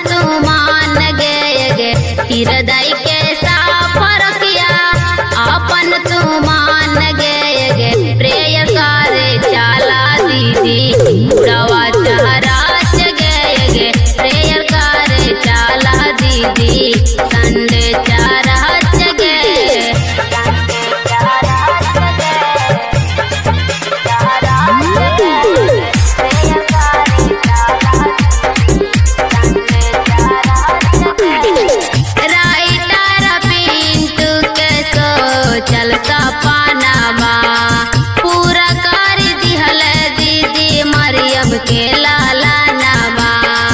तू मान गे हृदय के साफ रखिया अपन तू मान गे प्रेय करे चाला दीदी बुढ़वा चहरा गे प्रेय करे चाला दीदी संडे चारा गे चलता पानामा पूरा कर दिहल दीदी मरियम के लाला नामा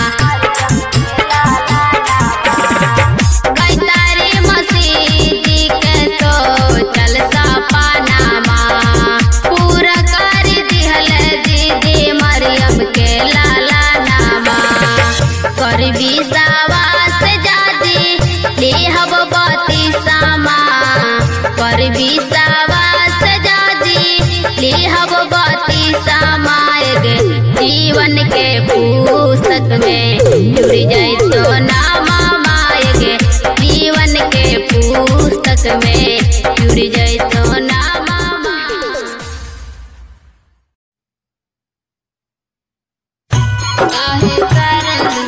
कैतारी मसीदी के तो चलता पानामा पूरा कर दिहल दीदी मरियम के लाला नामा कर विसावा से जादी लेहब बाती सामा पर विश्वास जादी लेहब बाती समाएग जीवन के पुस्तक में जुड़ जाए तो नामा माएगे जीवन के पुस्तक में जुड़ जाए तो नामा काहे करलू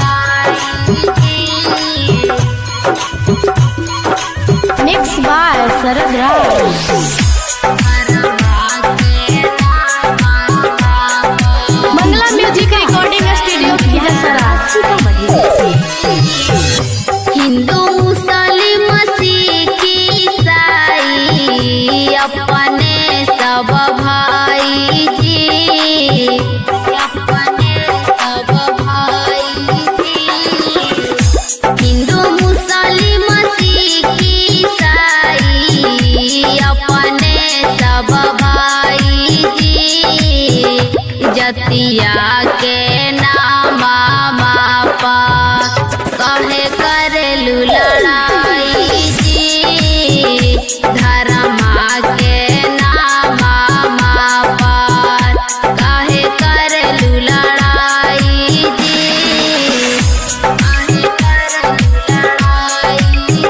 Mixed by Sarad Raj. Mangala Music Recording Studio Khizasara, Sitamarhi. Hindu मुस्लिम सिख ईसाई अपने सब भाई जी अपने सब भाई जी हिंदू मुस्लिम सिख ईसाई अपने सब भाई जी जतिया के नामा मापा कहे करेलू लड़ाई जी धर्मा के नामा मापा कहे करेलू लड़ाई जी कहे करेलू लड़ाई जी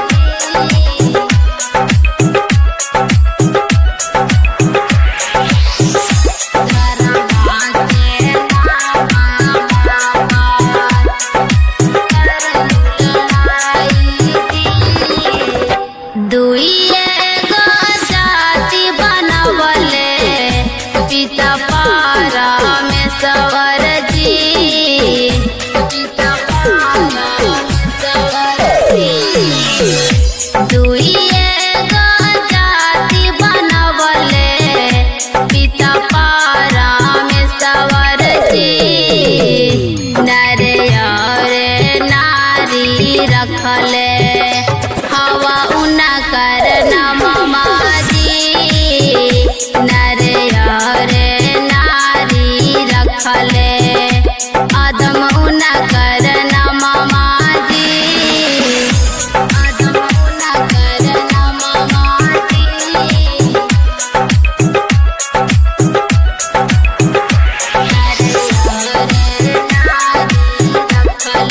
दुइए गो जाति बनवले पिता पारा में सवर जी पिता पारा में सवर जी दुइए गो जाति बनवले पिता पारा में सवर जी नर और नारी रखले हवा उना कर नममा जी नर और नारी रखले आदम उना कर नममा जी आदम उना कर नममा जी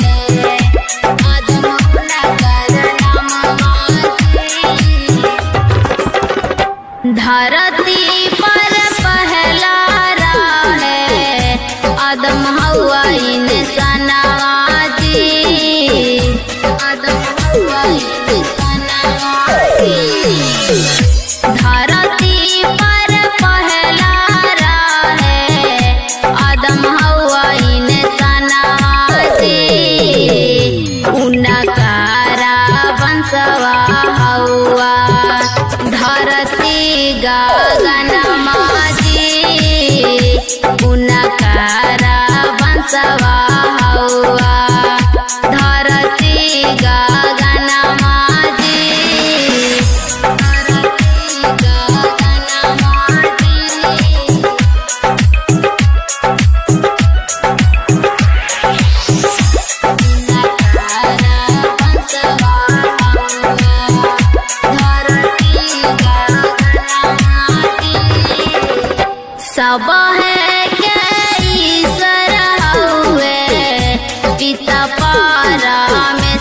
नर और नारी रखले आदम उना कर नममा जी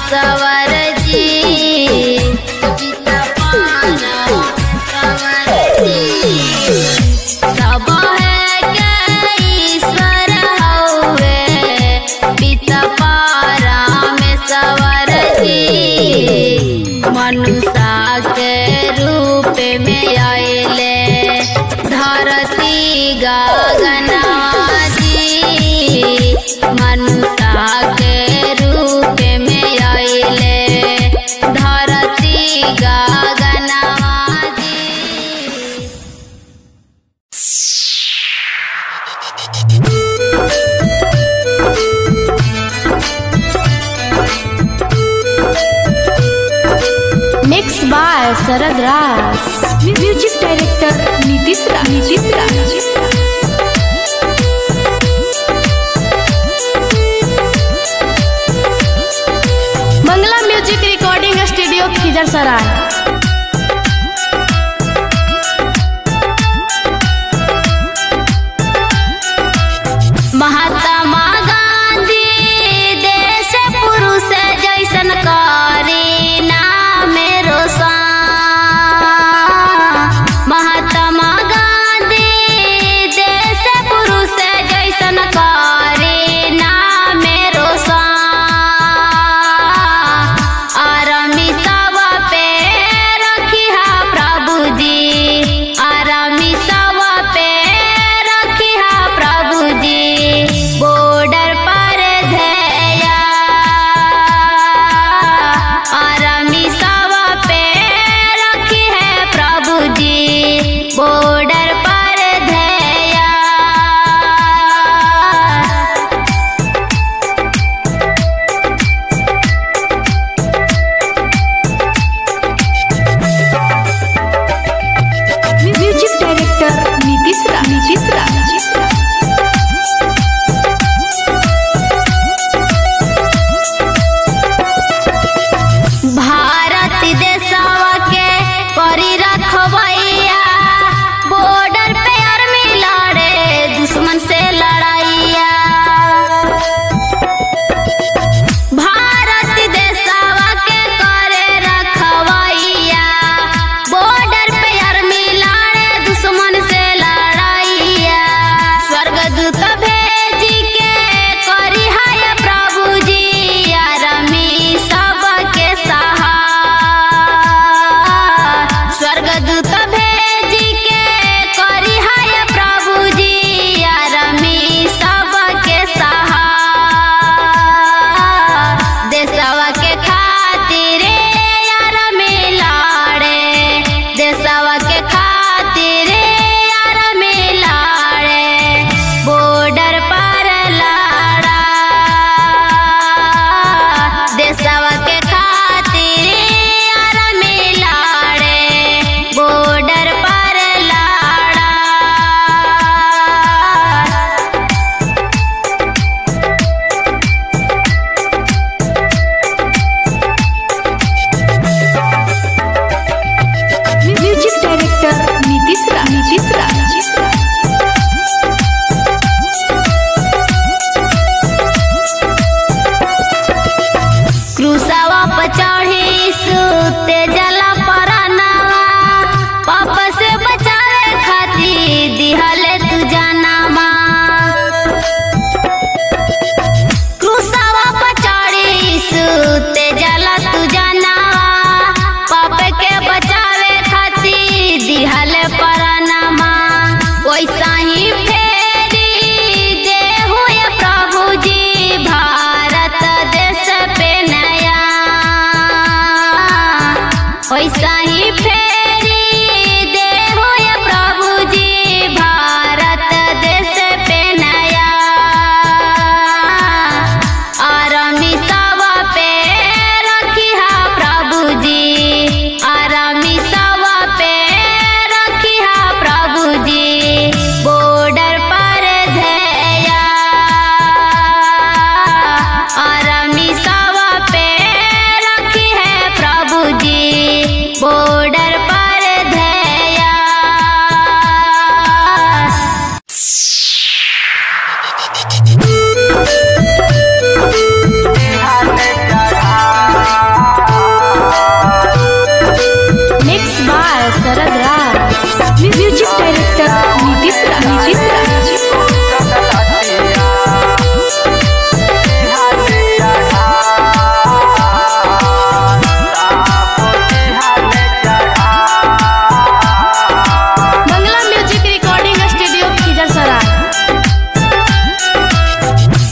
सवर जी, पिता पारा में सवर जी। सब है के ईश्वर हउवे, पिता पारा में सवर जी। मनुष्य के रूप में आइले धरती गगनवा जी। मनुष्य के रूप में आइले धरती गगनवा जी। Mix by Sharad Raj. Music director Nitish Raj. Mangala music recording studio Khizarsarai. Mahatma Gandhi देश पुरुष जैसन करी नाम रोशन। महात्मा गांधी देश पुरुष जैसन करी नाम रोशन। आर्मी सब पे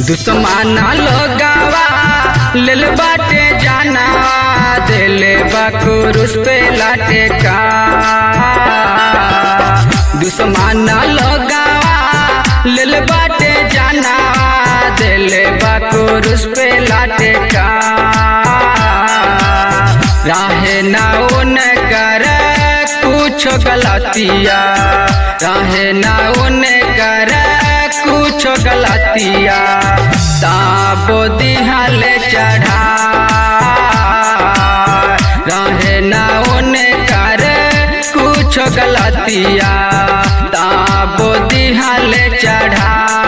दुश्मन लोगावा लेल बाटे जाना दिले बकुरुस पे लाटे का दुश्मन लोगावा लेल बाटे जाना दिले बकुरुस पे लाटे का राहे ना उन कर कुछ गलतिया राहे ना उन कर कुछ गलतिया ताबो दिहाले चढ़ा रहे ना उन कर कुछ गलतिया ताबो दिहाले चढ़ा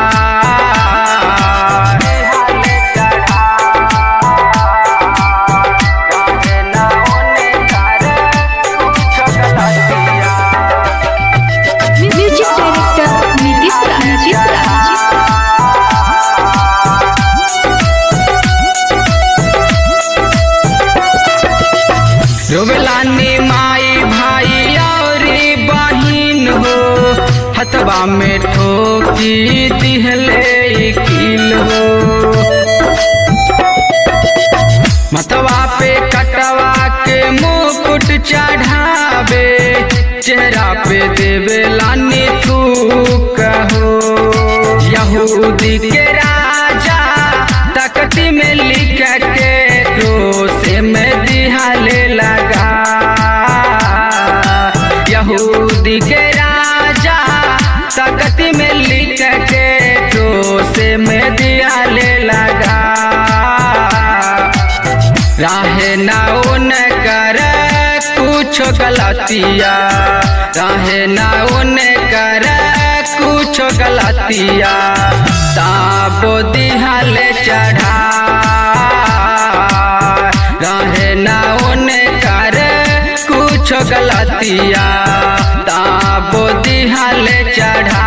रोबलानी माई भाई और बहिन हो हथवा में ठोकी दिहले कील हो मतवा पे कटवा के मुकुट चढ़ावे चेहरा पे देवे लानी थूक हो यहूदी के राजा तख्ती में लिख के क्रोसे में दिहाले लगा यहूदी के राजा तख्ती में लिख के क्रोसे में दिहाले लगा राहे ना उन कर कुछ गलतिया राहे ना उन कर कुछ गलतिया ताबो दिहाले चढ़ा रहे ना उन कर कुछ गलतिया ताबो दिहाले चढ़ा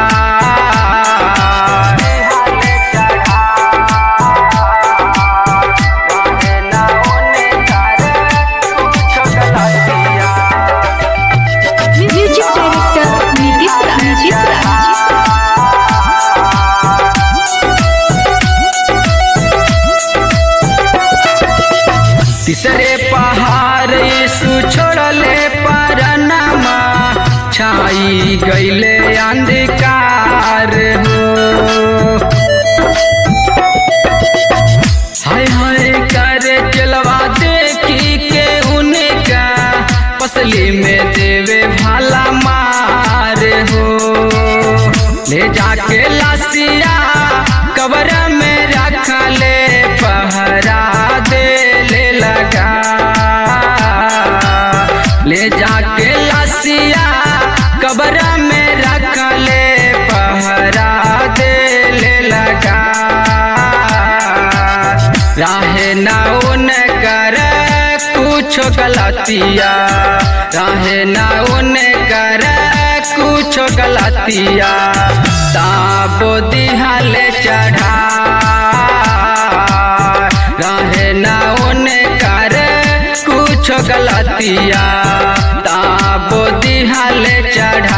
तीसरे पहाड़ यीशु छोड़ले परनमा छाई गईले अंधकार हो हाय हाय कर जलवा देखी के उनका पसली में देवे भाला मार हो ले जाके लासिया कबर में रख ले पहरा दे लगा ले जाके लासिया कबर में रख ले पहरा दे ले लगा राहे ना उन कर कुछ गलतिया राहे ना उन कर कुछ गलतिया ताबो दिहाले चढ़ा राहे ना उन कर कुछ गलतिया ताबो दिहाले चढ़ा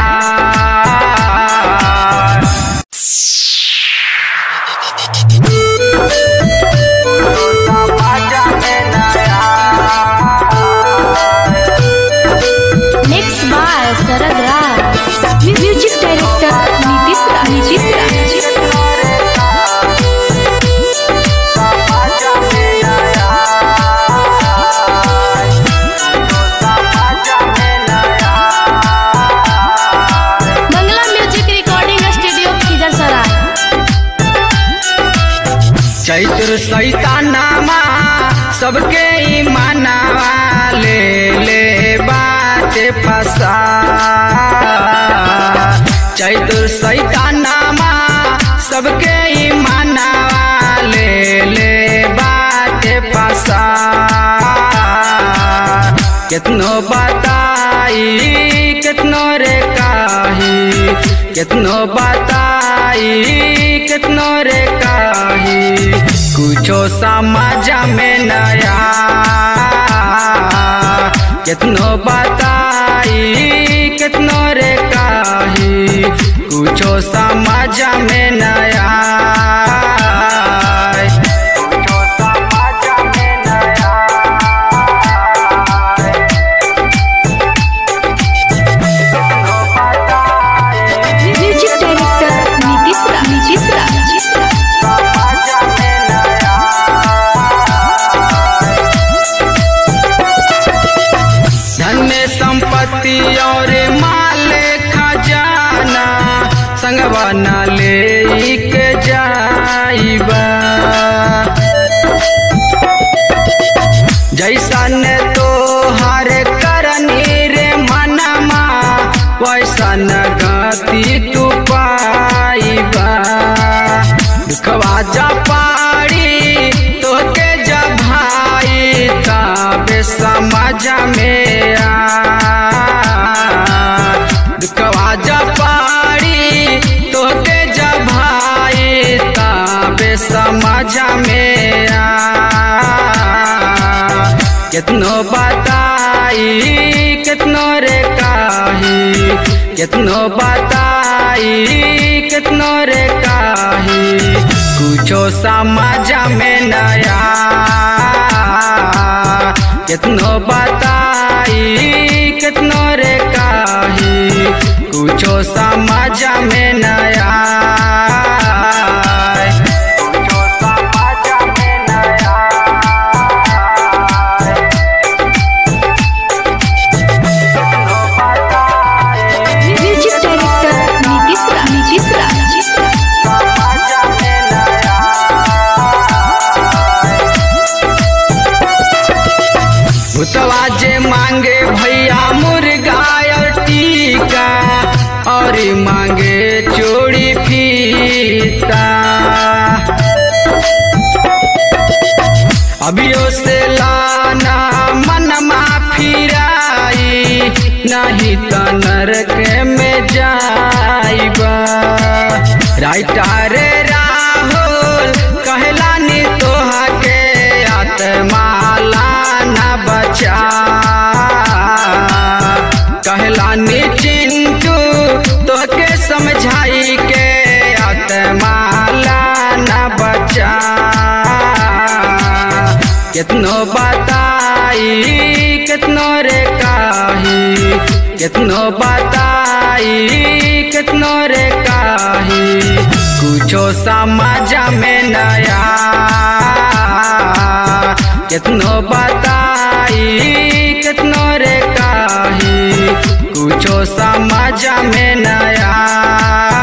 Mixed by Sarad Raj. Music director Nitis Raj. Chaitra सैतानामा सबके ईमानवा ले ले बात फसा चैत्र सैतानामा सबके ईमानवा ले ले बात फसा कितनो बताई कितनो रे काही कितनो बताई कितनो रे काही कुछो समझ में नया कितनो बताई कितनो रे काही कुछो समझ में नया तबे समझ में दुखवा जब पारी तोके जब भाई तबे समझ में कितनो बताई कितनो रे काही कितनो बताई कितनो रे काही कुछो समझ में नया कितनो बताई कितनो रे काही कुछो समझ में नया भूतवा जे मांगे भैया मुर्गा और टीका और मांगे चूड़ी फीता अभियो से लाना मनमा फिराई नहीं तो नरक में जाइबा राइटर राहुल कहलानी तोहा के आत्मा बचा कहलानी चिंटू तोके समझाई के आत्मा लाना बचा कितनो बताई कितनो रे काही कितनो बताई कितनो रे काही कुछो समझ में नया कितनो बताई कितनो रे काही कुछो समझ में नया।